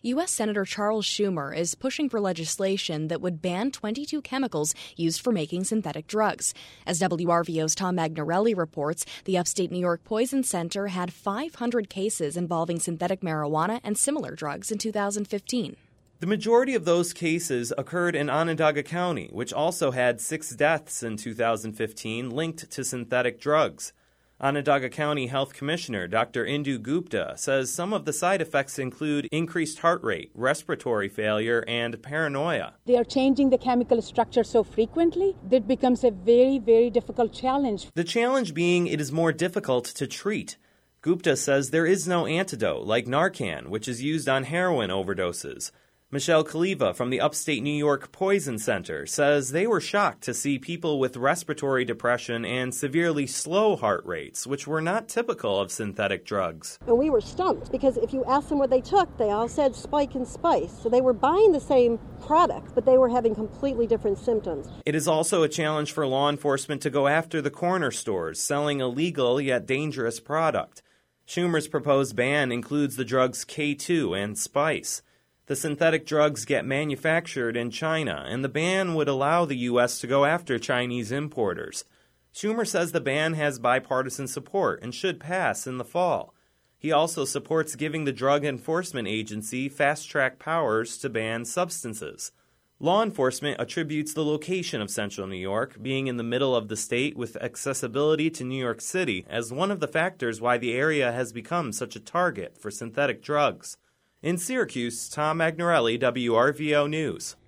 U.S. Senator Charles Schumer is pushing for legislation that would ban 22 chemicals used for making synthetic drugs. As WRVO's Tom Magnarelli reports, the upstate New York Poison Center had 500 cases involving synthetic marijuana and similar drugs in 2015. The majority of those cases occurred in Onondaga County, which also had 6 deaths in 2015 linked to synthetic drugs. Onondaga County Health Commissioner Dr. Indu Gupta says some of the side effects include increased heart rate, respiratory failure, and paranoia. They are changing the chemical structure so frequently that it becomes a very, very difficult challenge. The challenge being it is more difficult to treat. Gupta says there is no antidote like Narcan, which is used on heroin overdoses. Michelle Kaliva from the upstate New York Poison Center says they were shocked to see people with respiratory depression and severely slow heart rates, which were not typical of synthetic drugs. And we were stumped because if you asked them what they took, they all said Spike and Spice. So they were buying the same product, but they were having completely different symptoms. It is also a challenge for law enforcement to go after the corner stores selling illegal yet dangerous product. Schumer's proposed ban includes the drugs K2 and Spice. The synthetic drugs get manufactured in China, and the ban would allow the U.S. to go after Chinese importers. Schumer says the ban has bipartisan support and should pass in the fall. He also supports giving the Drug Enforcement Agency fast-track powers to ban substances. Law enforcement attributes the location of Central New York, being in the middle of the state with accessibility to New York City, as one of the factors why the area has become such a target for synthetic drugs. In Syracuse, Tom Magnarelli, WRVO News.